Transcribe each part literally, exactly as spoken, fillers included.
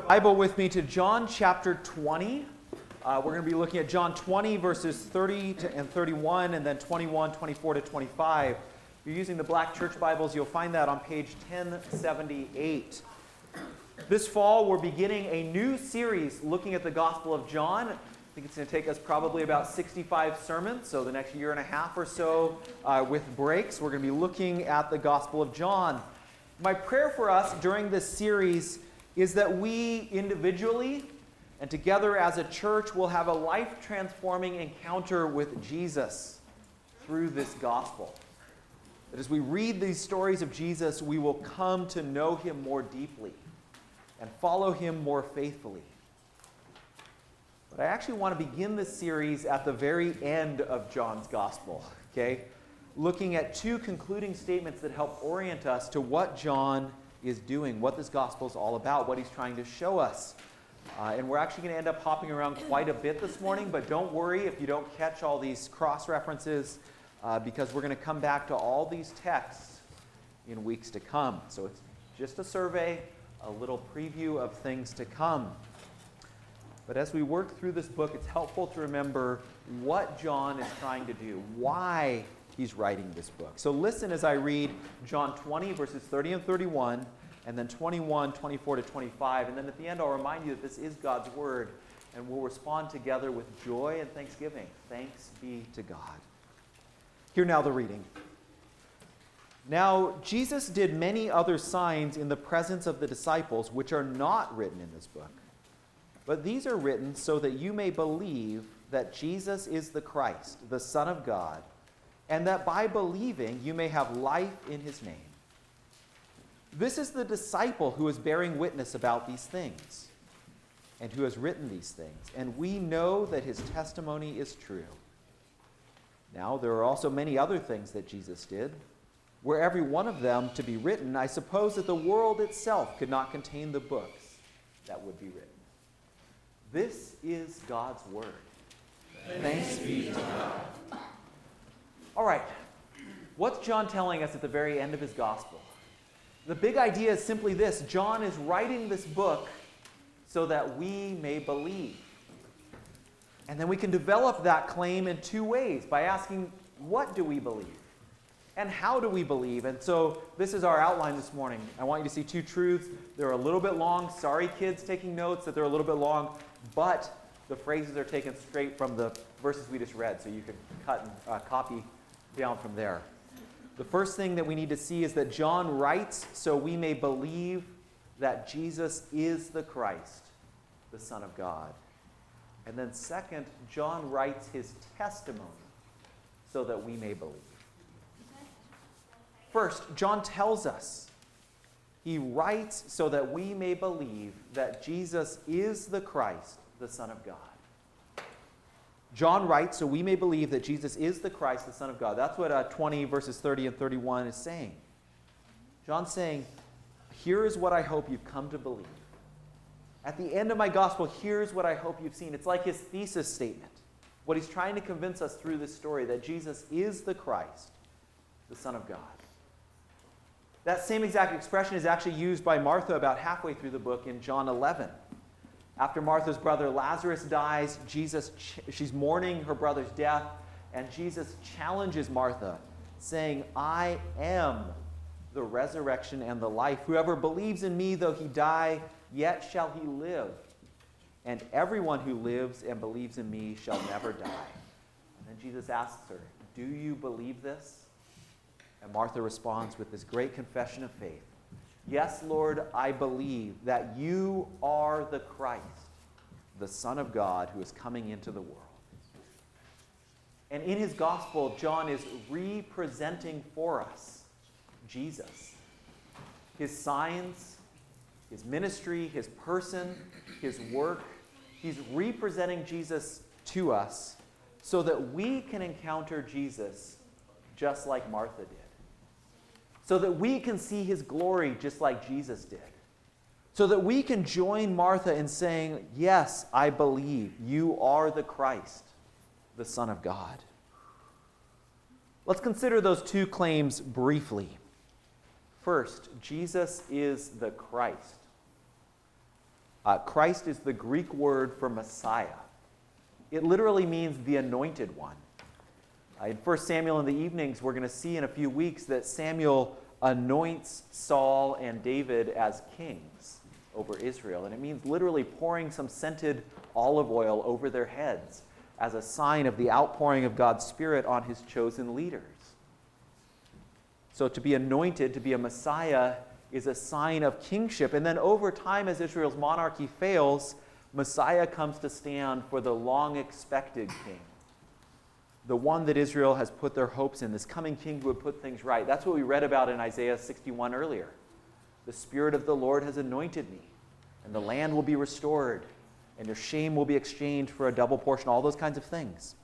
Bible with me to John chapter twenty. Uh, we're going to be looking at John twenty, verses thirty to, and thirty-one, and then twenty-one, twenty-four to twenty-five. If you're using the Black Church Bibles, you'll find that on page ten seventy-eight. This fall, we're beginning a new series looking at the Gospel of John. I think it's going to take us probably about sixty-five sermons, so the next year and a half or so uh, with breaks. We're going to be looking at the Gospel of John. My prayer for us during this series is that we individually and together as a church will have a life-transforming encounter with Jesus through this gospel. That as we read these stories of Jesus, we will come to know him more deeply and follow him more faithfully. But I actually want to begin this series at the very end of John's gospel, okay? Looking at two concluding statements that help orient us to what John is doing, what this gospel is all about, what he's trying to show us. Uh, and we're actually going to end up hopping around quite a bit this morning, but don't worry if you don't catch all these cross-references, uh, because we're going to come back to all these texts in weeks to come. So it's just a survey, a little preview of things to come. But as we work through this book, it's helpful to remember what John is trying to do, why he's writing this book. So listen as I read John twenty, verses thirty and thirty-one, and then twenty-one, twenty-four to twenty-five. And then at the end, I'll remind you that this is God's word, and we'll respond together with joy and thanksgiving. Thanks be to God. Hear now the reading. Now, Jesus did many other signs in the presence of the disciples, which are not written in this book. But these are written so that you may believe that Jesus is the Christ, the Son of God, and that by believing you may have life in his name. This is the disciple who is bearing witness about these things, and who has written these things, and we know that his testimony is true. Now, there are also many other things that Jesus did. Were every one of them to be written, I suppose that the world itself could not contain the books that would be written. This is God's word. Thanks be to God. All right, what's John telling us at the very end of his gospel? The big idea is simply this: John is writing this book so that we may believe. And then we can develop that claim in two ways, by asking, what do we believe? And how do we believe? And so this is our outline this morning. I want you to see two truths. They're a little bit long. Sorry, kids taking notes, that they're a little bit long. But the phrases are taken straight from the verses we just read, so you can cut and uh, copy down from there. The first thing that we need to see is that John writes so we may believe that Jesus is the Christ, the Son of God. And then second, John writes his testimony so that we may believe. First, John tells us. He writes so that we may believe that Jesus is the Christ, the Son of God. John writes so we may believe that Jesus is the Christ, the Son of God. That's what uh, twenty, verses thirty and thirty-one is saying. John's saying, here is what I hope you've come to believe. At the end of my gospel, here's what I hope you've seen. It's like his thesis statement. What he's trying to convince us through this story, that Jesus is the Christ, the Son of God. That same exact expression is actually used by Martha about halfway through the book in John eleven. After Martha's brother Lazarus dies, Jesus, she's mourning her brother's death, and Jesus challenges Martha, saying, I am the resurrection and the life. Whoever believes in me, though he die, yet shall he live. And everyone who lives and believes in me shall never die. And then Jesus asks her, do you believe this? And Martha responds with this great confession of faith. Yes, Lord, I believe that you are the Christ, the Son of God who is coming into the world. And in his gospel, John is representing for us Jesus, his signs, his ministry, his person, his work. He's representing Jesus to us so that we can encounter Jesus just like Martha did. So that we can see his glory just like Jesus did. So that we can join Martha in saying, yes, I believe you are the Christ, the Son of God. Let's consider those two claims briefly. First, Jesus is the Christ. Uh, Christ is the Greek word for Messiah. It literally means the anointed one. Uh, in First Samuel in the evenings, we're going to see in a few weeks that Samuel anoints Saul and David as kings over Israel. And it means literally pouring some scented olive oil over their heads as a sign of the outpouring of God's Spirit on his chosen leaders. So to be anointed, to be a Messiah, is a sign of kingship. And then over time, as Israel's monarchy fails, Messiah comes to stand for the long-expected king, the one that Israel has put their hopes in, this coming king who would put things right. That's what we read about in Isaiah sixty-one earlier. The Spirit of the Lord has anointed me, and the land will be restored, and your shame will be exchanged for a double portion, all those kinds of things.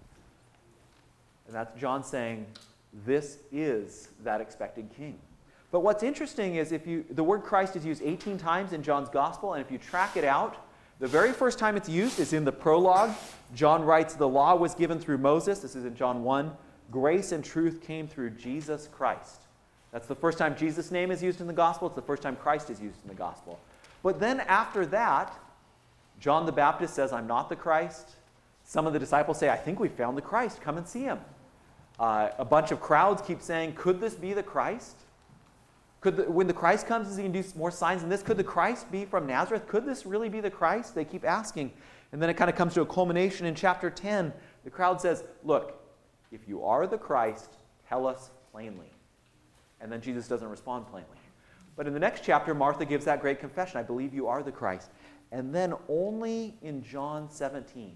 And that's John saying, this is that expected king. But what's interesting is if you, the word Christ is used eighteen times in John's gospel, and if you track it out, the very first time it's used is in the prologue. John writes, the law was given through Moses. This is in John one. Grace and truth came through Jesus Christ. That's the first time Jesus' name is used in the gospel. It's the first time Christ is used in the gospel. But then after that, John the Baptist says, I'm not the Christ. Some of the disciples say, I think we found the Christ. Come and see him. Uh, a bunch of crowds keep saying, could this be the Christ? Could the, when the Christ comes, is he going to do more signs than this? Could the Christ be from Nazareth? Could this really be the Christ? They keep asking. And then it kind of comes to a culmination in chapter ten. The crowd says, look, if you are the Christ, tell us plainly. And then Jesus doesn't respond plainly. But in the next chapter, Martha gives that great confession, I believe you are the Christ. And then only in John seventeen,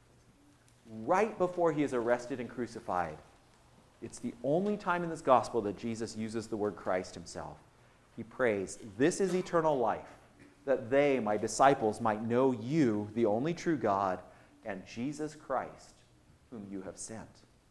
right before he is arrested and crucified, it's the only time in this gospel that Jesus uses the word Christ himself. He prays, this is eternal life, that they, my disciples, might know you, the only true God, and Jesus Christ, whom you have sent.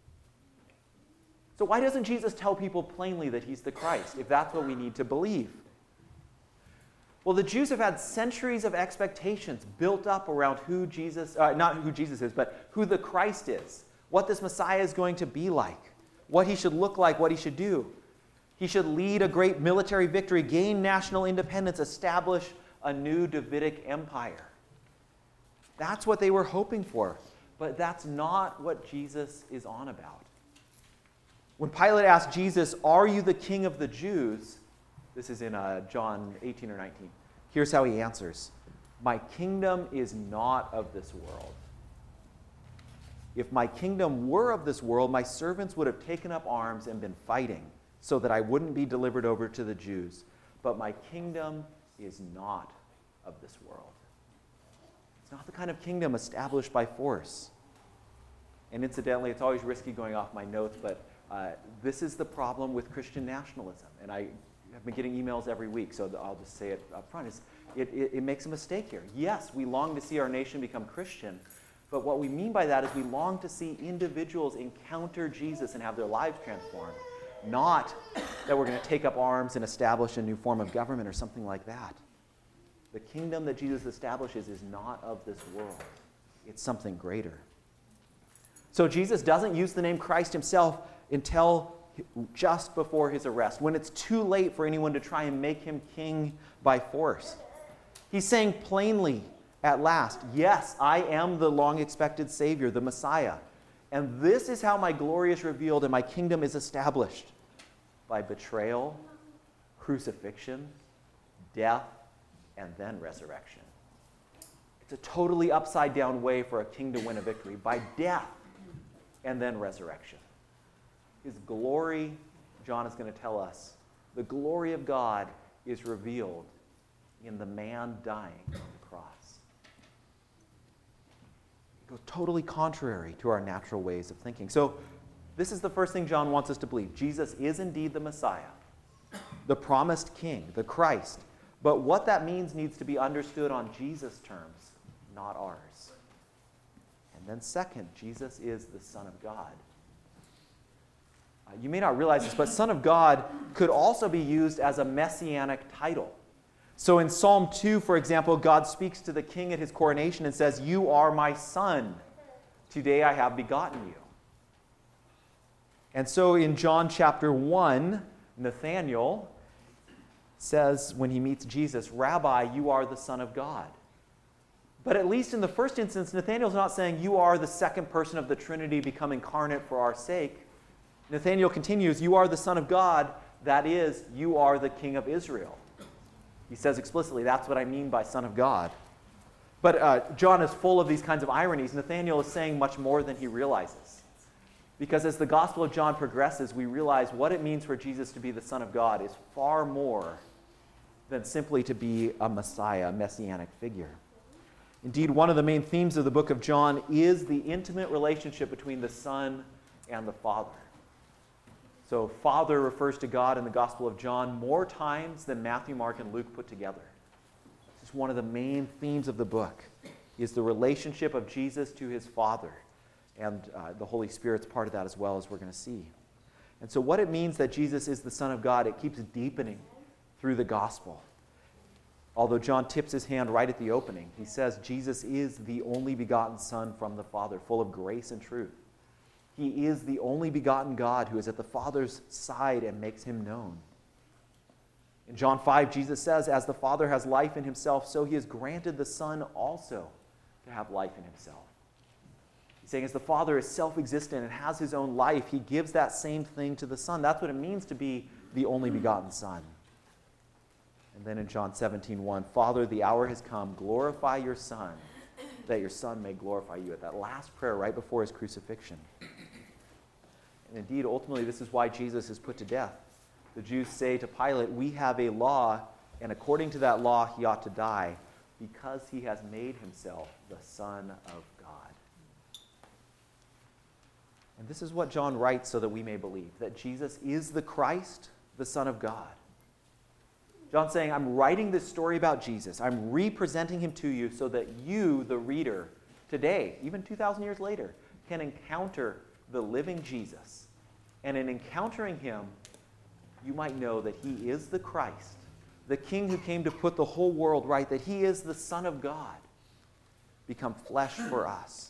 So why doesn't Jesus tell people plainly that he's the Christ, if that's what we need to believe? Well, the Jews have had centuries of expectations built up around who Jesus, uh, not who Jesus is, but who the Christ is, what this Messiah is going to be like, what he should look like, what he should do. He should lead a great military victory, gain national independence, establish a new Davidic empire. That's what they were hoping for, but that's not what Jesus is on about. When Pilate asked Jesus, are you the king of the Jews? This is in uh, John eighteen or nineteen. Here's how he answers. My kingdom is not of this world. If my kingdom were of this world, my servants would have taken up arms and been fighting so that I wouldn't be delivered over to the Jews. But my kingdom is not of this world. It's not the kind of kingdom established by force. And incidentally, it's always risky going off my notes, but uh, this is the problem with Christian nationalism. And I have been getting emails every week, so I'll just say it up front. Is it, it, it makes a mistake here. Yes, we long to see our nation become Christian, but what we mean by that is we long to see individuals encounter Jesus and have their lives transformed, not that we're going to take up arms and establish a new form of government or something like that. The kingdom that Jesus establishes is not of this world. It's something greater. So Jesus doesn't use the name Christ himself until just before his arrest, when it's too late for anyone to try and make him king by force. He's saying plainly, at last, yes, I am the long-expected Savior, the Messiah. And this is how my glory is revealed and my kingdom is established. By betrayal, crucifixion, death, and then resurrection. It's a totally upside-down way for a king to win a victory. By death and then resurrection. His glory, John is going to tell us, the glory of God is revealed in the man dying on the cross. It goes totally contrary to our natural ways of thinking. So this is the first thing John wants us to believe. Jesus is indeed the Messiah, the promised king, the Christ. But what that means needs to be understood on Jesus' terms, not ours. And then second, Jesus is the Son of God. Uh, you may not realize this, but Son of God could also be used as a messianic title. So in Psalm two, for example, God speaks to the king at his coronation and says, you are my son. Today I have begotten you. And so in John chapter one, Nathanael says when he meets Jesus, Rabbi, you are the Son of God. But at least in the first instance, Nathanael's not saying, you are the second person of the Trinity become incarnate for our sake. Nathanael continues, you are the Son of God, that is, you are the King of Israel. He says explicitly, that's what I mean by Son of God. But uh, John is full of these kinds of ironies. Nathanael is saying much more than he realizes. Because as the Gospel of John progresses, we realize what it means for Jesus to be the Son of God is far more than simply to be a Messiah, a messianic figure. Indeed, one of the main themes of the book of John is the intimate relationship between the Son and the Father. So Father refers to God in the Gospel of John more times than Matthew, Mark, and Luke put together. This is one of the main themes of the book, is the relationship of Jesus to his Father. And uh, the Holy Spirit's part of that as well, as we're going to see. And so what it means that Jesus is the Son of God, it keeps deepening through the Gospel. Although John tips his hand right at the opening, he says Jesus is the only begotten Son from the Father, full of grace and truth. He is the only begotten God who is at the Father's side and makes him known. In John five, Jesus says, as the Father has life in himself, so he has granted the Son also to have life in himself. He's saying as the Father is self-existent and has his own life, he gives that same thing to the Son. That's what it means to be the only begotten Son. And then in John seventeen one, Father, the hour has come. Glorify your Son, that your Son may glorify you. At that last prayer right before his crucifixion. And indeed, ultimately, this is why Jesus is put to death. The Jews say to Pilate, we have a law, and according to that law, he ought to die, because he has made himself the Son of God. And this is what John writes so that we may believe, that Jesus is the Christ, the Son of God. John's saying, I'm writing this story about Jesus. I'm representing him to you so that you, the reader, today, even two thousand years later, can encounter the living Jesus. And in encountering him, you might know that he is the Christ, the King who came to put the whole world right, that he is the Son of God, become flesh for us.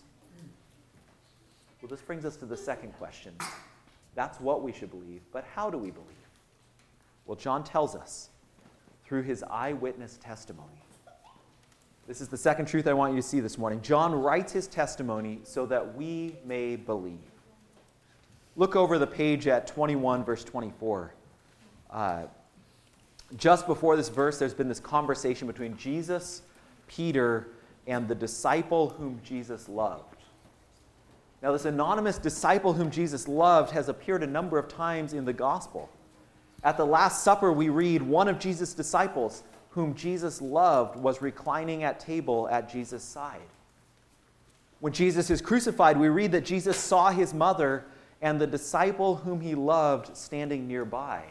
Well, this brings us to the second question. That's what we should believe, but how do we believe? Well, John tells us through his eyewitness testimony. This is the second truth I want you to see this morning. John writes his testimony so that we may believe. Look over the page at twenty-one, verse twenty-four. Uh, just before this verse, there's been this conversation between Jesus, Peter, and the disciple whom Jesus loved. Now, this anonymous disciple whom Jesus loved has appeared a number of times in the gospel. At the Last Supper, we read one of Jesus' disciples, whom Jesus loved, was reclining at table at Jesus' side. When Jesus is crucified, we read that Jesus saw his mother and the disciple whom he loved standing nearby.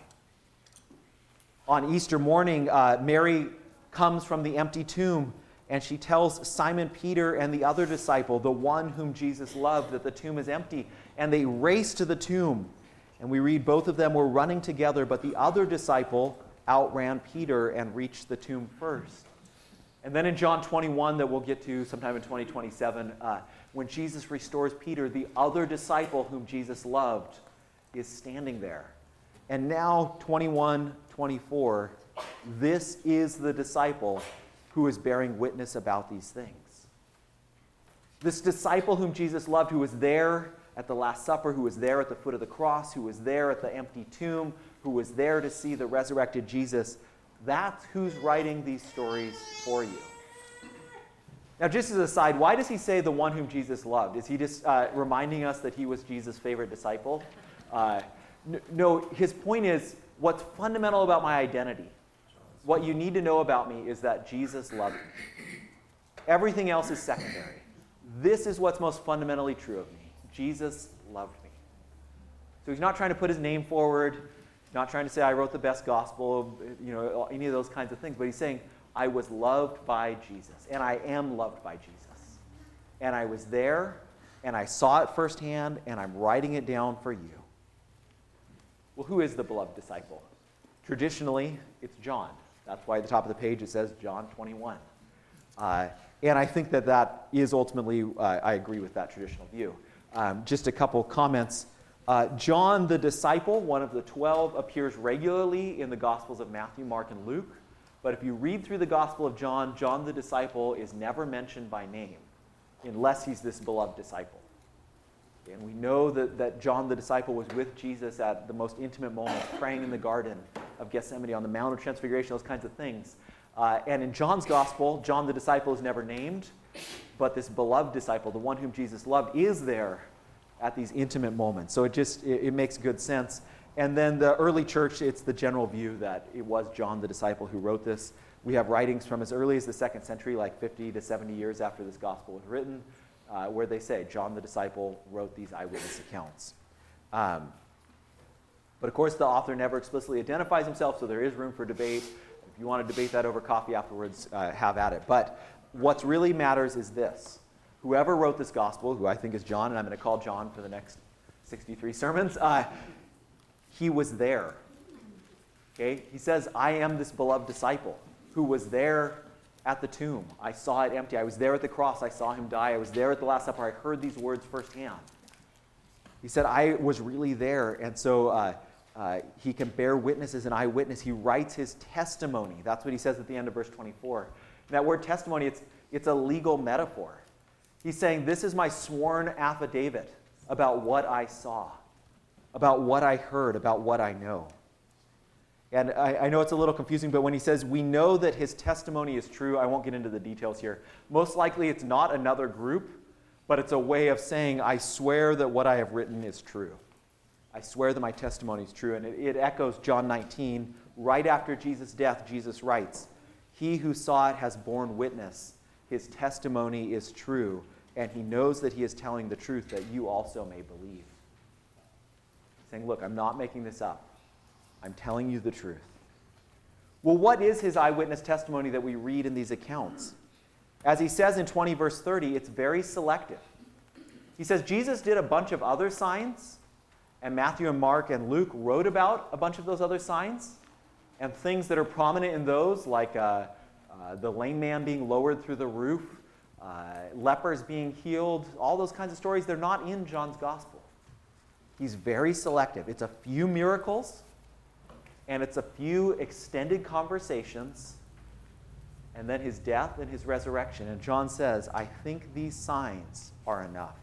On Easter morning, uh, Mary comes from the empty tomb, and she tells Simon Peter and the other disciple, the one whom Jesus loved, that the tomb is empty. And they race to the tomb. And we read both of them were running together, but the other disciple outran Peter and reached the tomb first. And then in John twenty-one, that we'll get to sometime in twenty twenty-seven, uh, when Jesus restores Peter, the other disciple whom Jesus loved is standing there. And now, twenty-one twenty-four, this is the disciple who is bearing witness about these things. This disciple whom Jesus loved, who was there at the Last Supper, who was there at the foot of the cross, who was there at the empty tomb, who was there to see the resurrected Jesus, that's who's writing these stories for you. Now, just as a side, why does he say the one whom Jesus loved? Is he just uh, reminding us that he was Jesus' favorite disciple? Uh, n- no, his point is, what's fundamental about my identity, what you need to know about me is that Jesus loved me. Everything else is secondary. This is what's most fundamentally true of me. Jesus loved me. So he's not trying to put his name forward. He's not trying to say I wrote the best gospel, you know, any of those kinds of things. But he's saying I was loved by Jesus, and I am loved by Jesus. And I was there, and I saw it firsthand, and I'm writing it down for you. Well, who is the beloved disciple? Traditionally, it's John. That's why at the top of the page it says John twenty-one. Uh, and I think that that is ultimately, uh, I agree with that traditional view. Um, just a couple comments. Uh, John the disciple, one of the twelve, appears regularly in the Gospels of Matthew, Mark, and Luke. But if you read through the Gospel of John, John the disciple is never mentioned by name unless he's this beloved disciple. And we know that, that John the disciple was with Jesus at the most intimate moments, praying in the Garden of Gethsemane, on the Mount of Transfiguration, those kinds of things. Uh, and in John's Gospel, John the disciple is never named, but this beloved disciple, the one whom Jesus loved, is there at these intimate moments. So it just, it, it makes good sense. And then the early church, it's the general view that it was John the disciple who wrote this. We have writings from as early as the second century, like fifty to seventy years after this gospel was written, uh, where they say John the disciple wrote these eyewitness accounts. Um, but of course, the author never explicitly identifies himself, so there is room for debate. If you want to debate that over coffee afterwards, uh, have at it. But what really matters is this. Whoever wrote this gospel, who I think is John, and I'm going to call John for the next sixty-three sermons, uh, he was there. Okay? He says, I am this beloved disciple who was there at the tomb. I saw it empty. I was there at the cross. I saw him die. I was there at the Last Supper. I heard these words firsthand. He said, I was really there. And so uh, uh, he can bear witness as an eyewitness. He writes his testimony. That's what he says at the end of verse twenty-four. And that word testimony, it's, it's a legal metaphor. He's saying, this is my sworn affidavit about what I saw, about what I heard, about what I know. And I, I know it's a little confusing, but when he says, we know that his testimony is true, I won't get into the details here. Most likely it's not another group, but it's a way of saying, I swear that what I have written is true. I swear that my testimony is true. And it, it echoes John nineteen. Right after Jesus' death, Jesus writes, he who saw it has borne witness. His testimony is true, and he knows that he is telling the truth, that you also may believe. Saying, look, I'm not making this up. I'm telling you the truth. Well, what is his eyewitness testimony that we read in these accounts? As he says in twenty verse thirty, it's very selective. He says Jesus did a bunch of other signs, and Matthew and Mark and Luke wrote about a bunch of those other signs, and things that are prominent in those, like uh, uh, the lame man being lowered through the roof, uh, lepers being healed, all those kinds of stories, they're not in John's gospel. He's very selective. It's a few miracles, and it's a few extended conversations, and then his death and his resurrection. And John says, I think these signs are enough.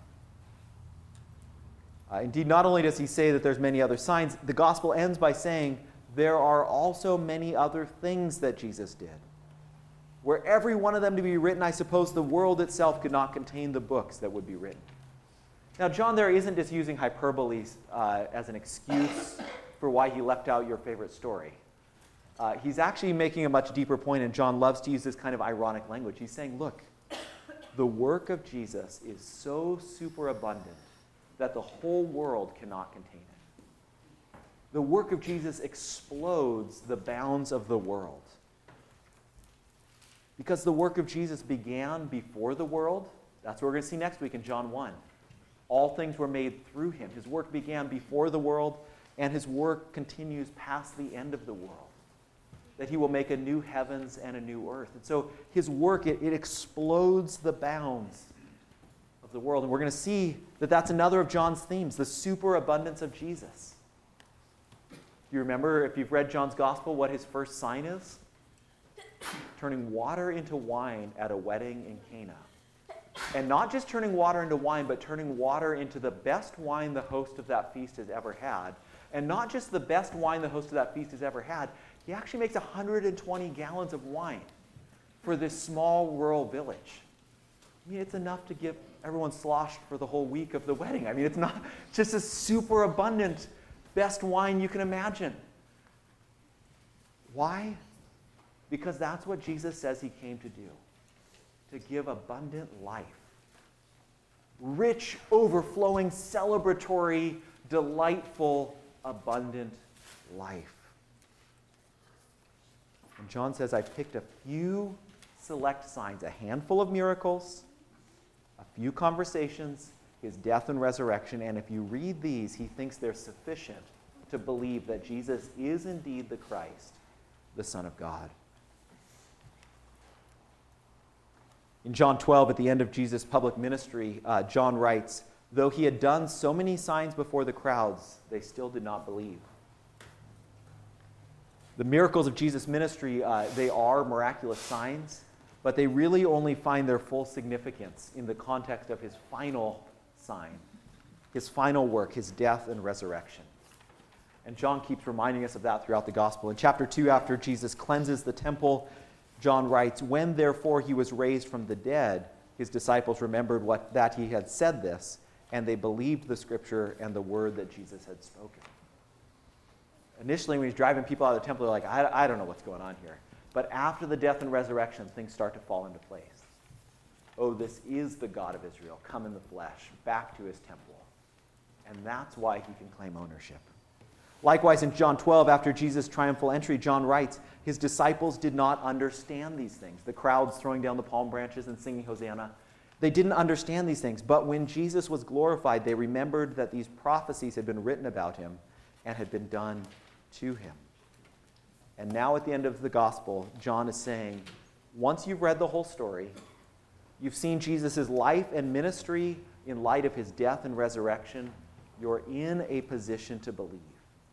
Uh, indeed, not only does he say that there's many other signs, the gospel ends by saying there are also many other things that Jesus did. Were every one of them to be written, I suppose the world itself could not contain the books that would be written. Now, John there isn't just using hyperbole uh, as an excuse for why he left out your favorite story. Uh, he's actually making a much deeper point, and John loves to use this kind of ironic language. He's saying, look, the work of Jesus is so superabundant that the whole world cannot contain it. The work of Jesus explodes the bounds of the world. Because the work of Jesus began before the world. That's what we're going to see next week in John one. All things were made through him. His work began before the world, and his work continues past the end of the world. That he will make a new heavens and a new earth. And so his work, it, it explodes the bounds of the world. And we're going to see that that's another of John's themes, the superabundance of Jesus. You remember, if you've read John's gospel, what his first sign is? Turning water into wine at a wedding in Cana. And not just turning water into wine, but turning water into the best wine the host of that feast has ever had. And not just the best wine the host of that feast has ever had, he actually makes one hundred twenty gallons of wine for this small rural village. I mean, it's enough to give everyone sloshed for the whole week of the wedding. I mean, it's not just a super abundant, best wine you can imagine. Why? Because that's what Jesus says he came to do. To give abundant life. Rich, overflowing, celebratory, delightful, abundant life. And John says, I picked a few select signs, a handful of miracles, a few conversations, his death and resurrection, and if you read these, he thinks they're sufficient to believe that Jesus is indeed the Christ, the Son of God. In John twelve, at the end of Jesus' public ministry, uh, John writes, though he had done so many signs before the crowds, they still did not believe. The miracles of Jesus' ministry, uh, they are miraculous signs, but they really only find their full significance in the context of his final sign, his final work, his death and resurrection. And John keeps reminding us of that throughout the gospel. In chapter two, after Jesus cleanses the temple, John writes, "When therefore he was raised from the dead, his disciples remembered what, that he had said this, and they believed the scripture and the word that Jesus had spoken." Initially, when he's driving people out of the temple, they're like, I, I don't know what's going on here. But after the death and resurrection, things start to fall into place. Oh, this is the God of Israel, come in the flesh, back to his temple. And that's why he can claim ownership. Likewise, in John twelve, after Jesus' triumphal entry, John writes, his disciples did not understand these things. The crowds throwing down the palm branches and singing Hosanna, they didn't understand these things. But when Jesus was glorified, they remembered that these prophecies had been written about him and had been done to him. And now at the end of the gospel, John is saying, once you've read the whole story, you've seen Jesus' life and ministry in light of his death and resurrection, you're in a position to believe.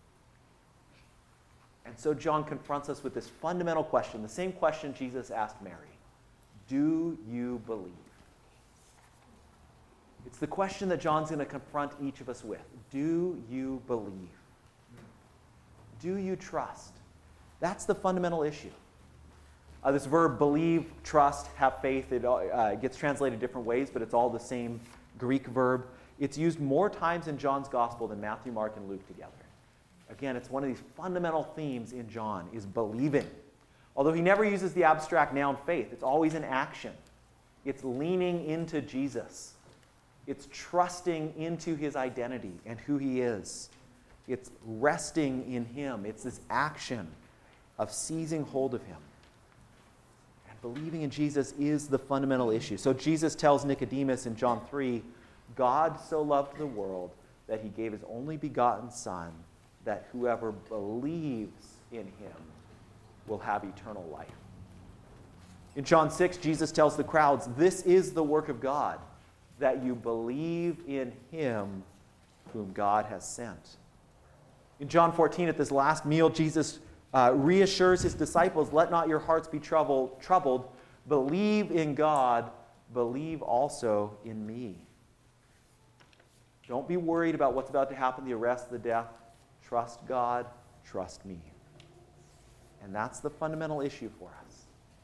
And so John confronts us with this fundamental question, the same question Jesus asked Mary. Do you believe? It's the question that John's going to confront each of us with. Do you believe? Do you trust? That's the fundamental issue. Uh, this verb, believe, trust, have faith, it uh, gets translated different ways, but it's all the same Greek verb. It's used more times in John's gospel than Matthew, Mark, and Luke together. Again, it's one of these fundamental themes in John, is believing. Although he never uses the abstract noun faith, it's always an action. It's leaning into Jesus. It's trusting into his identity and who he is. It's resting in him. It's this action of seizing hold of him. And believing in Jesus is the fundamental issue. So Jesus tells Nicodemus in John three, God so loved the world that he gave his only begotten Son, that whoever believes in him will have eternal life. In John six, Jesus tells the crowds, this is the work of God, that you believe in him whom God has sent. In John fourteen, at this last meal, Jesus uh, reassures his disciples, let not your hearts be troubled, troubled. Believe in God, believe also in me. Don't be worried about what's about to happen, the arrest, the death. Trust God, trust me. And that's the fundamental issue for us.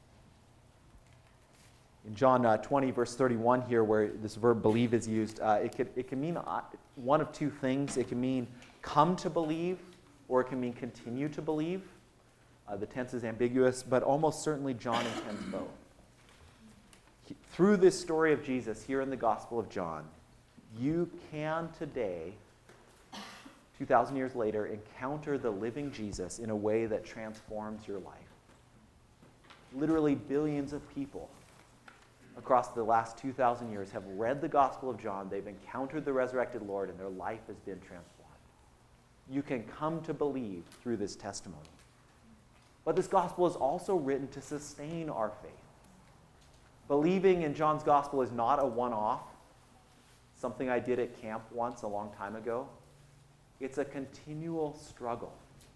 In John uh, twenty, verse thirty-one here, where this verb believe is used, uh, it, could, it can mean uh, one of two things. It can mean come to believe, or it can mean continue to believe. Uh, the tense is ambiguous, but almost certainly John intends both. He, through this story of Jesus here in the Gospel of John, you can today, two thousand years later, encounter the living Jesus in a way that transforms your life. Literally billions of people across the last two thousand years have read the Gospel of John. They've encountered the resurrected Lord, and their life has been transformed. You can come to believe through this testimony. But this Gospel is also written to sustain our faith. Believing in John's Gospel is not a one-off, something I did at camp once a long time ago. It's a continual struggle.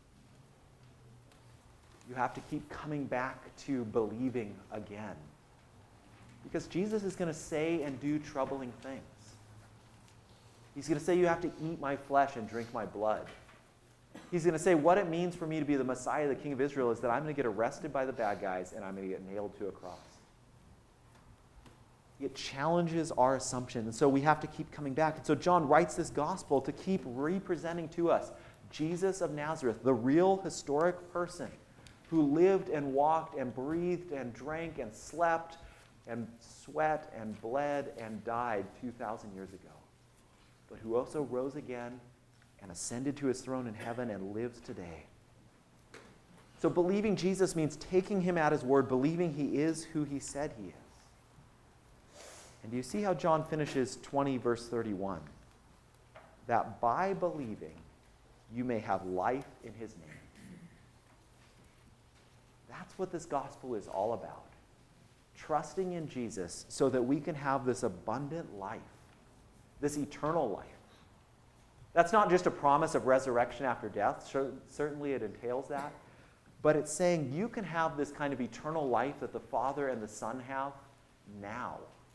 You have to keep coming back to believing again. Because Jesus is going to say and do troubling things. He's going to say you have to eat my flesh and drink my blood. He's going to say what it means for me to be the Messiah, the King of Israel, is that I'm going to get arrested by the bad guys and I'm going to get nailed to a cross. It challenges our assumption, and so we have to keep coming back. And so John writes this gospel to keep representing to us Jesus of Nazareth, the real historic person who lived and walked and breathed and drank and slept and sweat and bled and died two thousand years ago, but who also rose again and ascended to his throne in heaven and lives today. So believing Jesus means taking him at his word, believing he is who he said he is. And do you see how John finishes twenty, verse thirty-one? That by believing, you may have life in his name. That's what this gospel is all about. Trusting in Jesus so that we can have this abundant life, this eternal life. That's not just a promise of resurrection after death. Certainly it entails that. but it's saying you can have this kind of eternal life that the Father and the Son have now.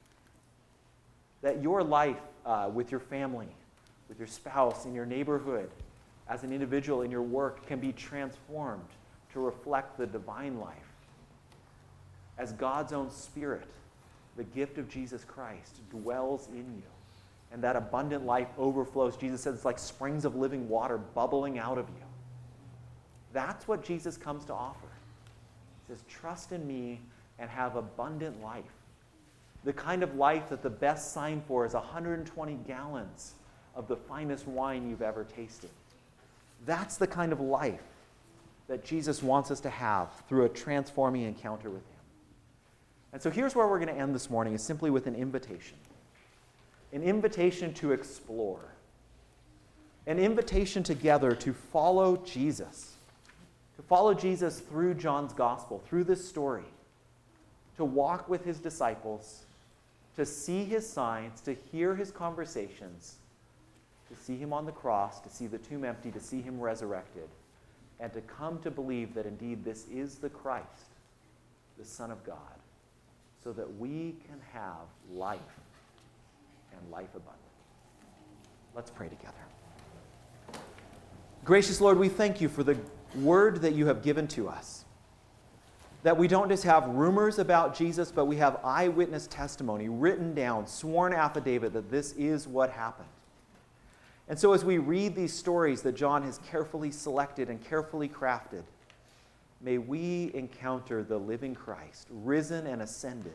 That your life uh, with your family, with your spouse, in your neighborhood, as an individual in your work, can be transformed to reflect the divine life. As God's own Spirit, the gift of Jesus Christ, dwells in you. And that abundant life overflows. Jesus says it's like springs of living water bubbling out of you. That's what Jesus comes to offer. He says, trust in me and have abundant life. The kind of life that the best sign for is one hundred twenty gallons of the finest wine you've ever tasted. That's the kind of life that Jesus wants us to have through a transforming encounter with him. And so here's where we're going to end this morning, is simply with an invitation. An invitation to explore. An invitation together to follow Jesus. To follow Jesus through John's gospel, through this story. To walk with his disciples, to see his signs, to hear his conversations, to see him on the cross, to see the tomb empty, to see him resurrected, and to come to believe that indeed this is the Christ, the Son of God, so that we can have life and life abundant. Let's pray together. Gracious Lord, we thank you for the word that you have given to us. That we don't just have rumors about Jesus, but we have eyewitness testimony, written down, sworn affidavit that this is what happened. And so as we read these stories that John has carefully selected and carefully crafted, may we encounter the living Christ, risen and ascended.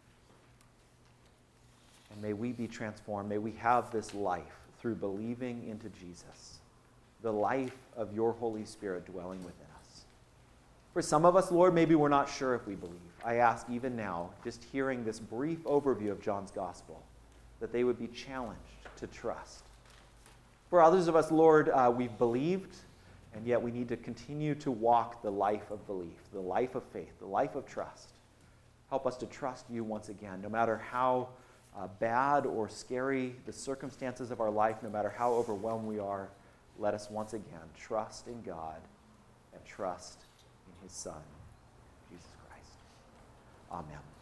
And may we be transformed. May we have this life through believing into Jesus, the life of your Holy Spirit dwelling within us. For some of us, Lord, maybe we're not sure if we believe. I ask even now, just hearing this brief overview of John's gospel, that they would be challenged to trust. For others of us, Lord, uh, we've believed, and yet we need to continue to walk the life of belief, the life of faith, the life of trust. Help us to trust you once again, no matter how uh, bad or scary the circumstances of our life, no matter how overwhelmed we are. Let us once again trust in God and trust in his Son, Jesus Christ. Amen.